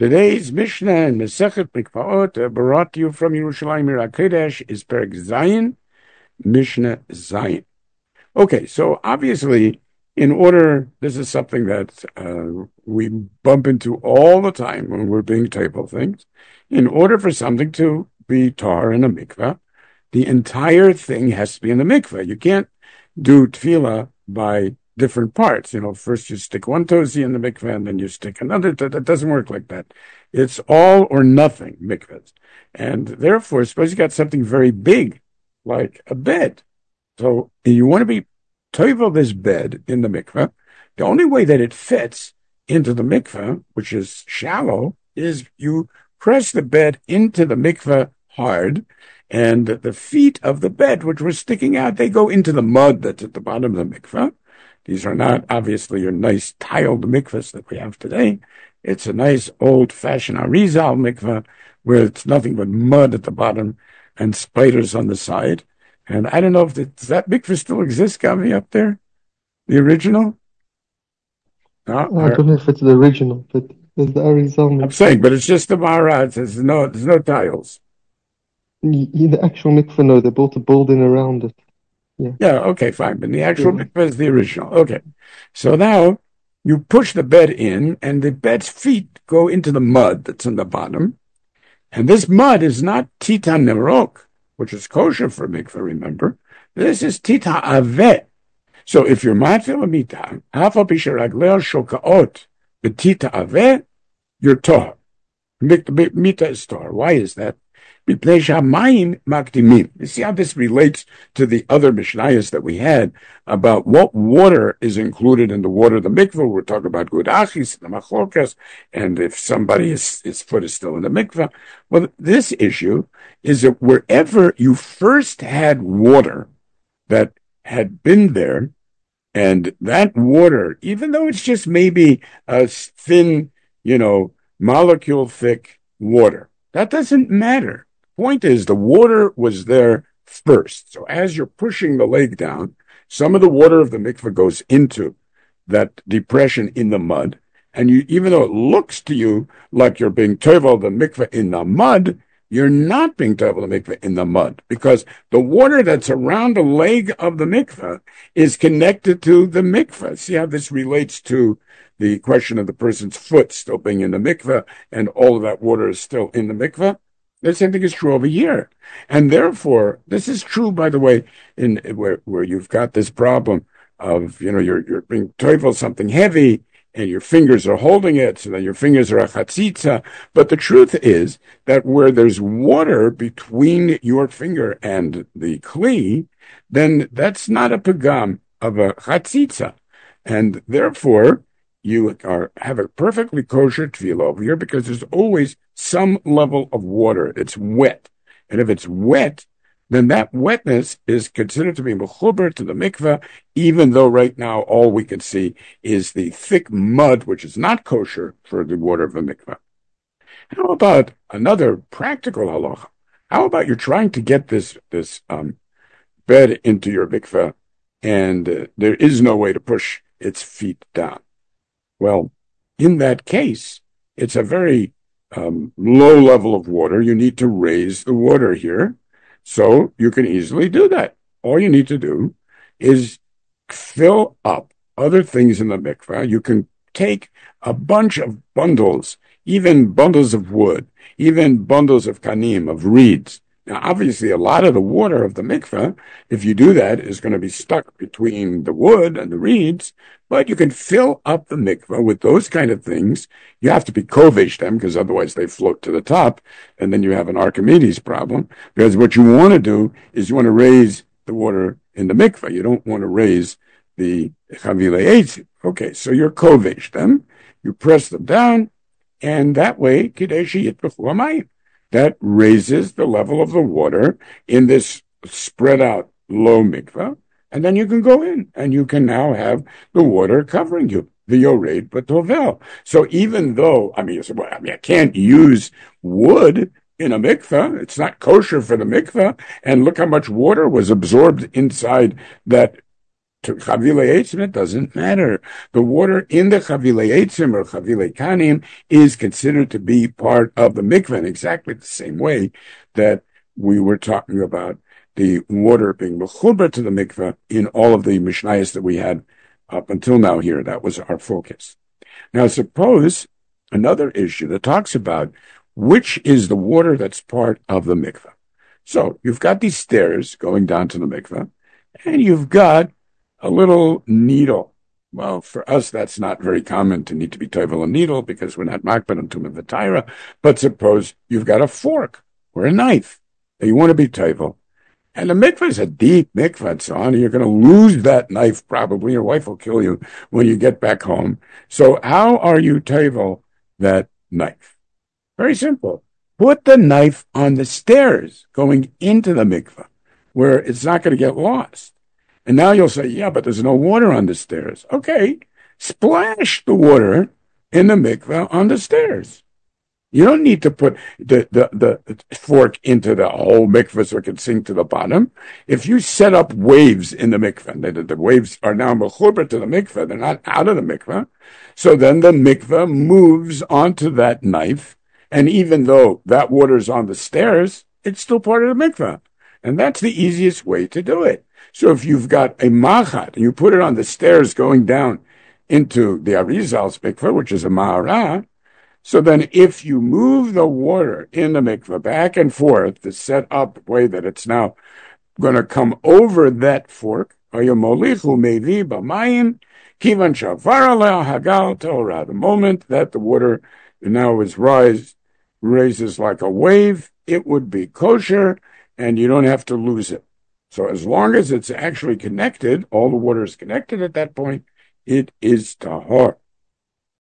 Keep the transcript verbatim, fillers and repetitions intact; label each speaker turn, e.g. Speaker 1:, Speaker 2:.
Speaker 1: Today's Mishnah in Masechet Mikvaot, uh, brought to you from Yerushalayim Ir HaKodesh, is Perek Zayin, Mishnah Zayin. Okay, so obviously, in order, this is something that uh, we bump into all the time when we're being table things. In order for something to be tar in a mikveh, the entire thing has to be in the mikveh. You can't do tefillah by different parts. You know, first you stick one tozi in the mikveh and then you stick another. That doesn't work like that. It's all or nothing mikvehs. And therefore, suppose you got something very big, like a bed. So you want to be toivel this bed in the mikveh. The only way that it fits into the mikveh, which is shallow, is you press the bed into the mikveh hard, and the feet of the bed, which were sticking out, they go into the mud that's at the bottom of the mikveh. These are not obviously your nice tiled mikvahs that we have today. It's a nice old-fashioned Arizal mikveh where it's nothing but mud at the bottom and spiders on the side. And I don't know if the, does that mikveh still exist, Gavi, up there? The original?
Speaker 2: No, I don't know if it's the original, but there's the Arizal mikveh.
Speaker 1: I'm saying, but it's just the Maharaj. There's no, there's no tiles.
Speaker 2: Yeah, the actual mikveh, no, they built a building around it. Yeah.
Speaker 1: Yeah, okay, fine. But the actual yeah. mikveh is the original. Okay. So now you push the bed in, and the bed's feet go into the mud that's in the bottom. And this mud is not Tita Nemrok, which is kosher for mikveh, remember? This is Tita Aveh. So if you're matfil mita, hafa bisharagleo shokaot, betita Aveh, you're tor. Mita is tor. Why is that? You see how this relates to the other Mishnayos that we had about what water is included in the water of the mikveh. We're talking about gudachis, the machlokas, and if somebody is, his foot is still in the mikveh. Well, this issue is that wherever you first had water that had been there, and that water, even though it's just maybe a thin, you know, molecule thick water, that doesn't matter. Point is, the water was there first. So as you're pushing the leg down, some of the water of the mikveh goes into that depression in the mud. And you, even though it looks to you like you're being tovel the mikveh in the mud, you're not being tovel the mikveh in the mud, because the water that's around the leg of the mikveh is connected to the mikveh. See how this relates to the question of the person's foot still being in the mikveh, and all of that water is still in the mikveh? The same thing is true over here. And therefore, this is true, by the way, in where, where you've got this problem of, you know, you're, you're being toivel something heavy, and your fingers are holding it, so that your fingers are a chatzitza. But the truth is that where there's water between your finger and the kli, then that's not a pagam of a chatzitza. And therefore, you are have a perfectly kosher tefillah over here, because there's always some level of water. It's wet. And if it's wet, then that wetness is considered to be mechuber to the mikveh, even though right now all we can see is the thick mud, which is not kosher for the water of the mikveh. How about another practical halacha? How about you're trying to get this, this um, bed into your mikveh, and uh, there is no way to push its feet down? Well, in that case, it's a very um, low level of water. You need to raise the water here, so you can easily do that. All you need to do is fill up other things in the mikveh. You can take a bunch of bundles, even bundles of wood, even bundles of kanim, of reeds. Now, obviously, a lot of the water of the mikveh, if you do that, is going to be stuck between the wood and the reeds, but you can fill up the mikveh with those kind of things. You have to be kovish them, because otherwise they float to the top, and then you have an Archimedes problem, because what you want to do is you want to raise the water in the mikveh. You don't want to raise the chavile eitz. Okay, so you're kovish them, you press them down, and that way, kideshi yit b'chur hamayim. That raises the level of the water in this spread out low mikveh, and then you can go in, and you can now have the water covering you, the yored b'tovel. So even though, I mean, you say, well, I mean, I can't use wood in a mikveh, it's not kosher for the mikveh, and look how much water was absorbed inside that to Chavile Eitzim, it doesn't matter. The water in the Chavile Eitzim or Chavile Kanim is considered to be part of the mikveh in exactly the same way that we were talking about the water being mechuber to the mikveh in all of the Mishnayos that we had up until now here. That was our focus. Now suppose another issue that talks about which is the water that's part of the mikveh. So you've got these stairs going down to the mikveh, and you've got a little needle. Well, for us, that's not very common to need to be toivel a needle because we're not makbid on tumah v'taira. But suppose you've got a fork or a knife that you want to be toivel. And the mikveh is a deep mikveh and so on. You're going to lose that knife probably. Your wife will kill you when you get back home. So how are you toivel that knife? Very simple. Put the knife on the stairs going into the mikveh where it's not going to get lost. And now you'll say, yeah, but there's no water on the stairs. Okay, splash the water in the mikveh on the stairs. You don't need to put the, the, the fork into the whole mikveh so it can sink to the bottom. If you set up waves in the mikveh, the, the waves are now mechuber to the mikveh, they're not out of the mikveh. So then the mikveh moves onto that knife. And even though that water is on the stairs, it's still part of the mikveh. And that's the easiest way to do it. So if you've got a machat and you put it on the stairs going down into the Arizal's mikveh, which is a ma'ara, so then if you move the water in the mikveh back and forth to set up the way that it's now going to come over that fork, the moment that the water now is rise, raises like a wave, it would be kosher and you don't have to lose it. So as long as it's actually connected, all the water is connected at that point, it is tahor.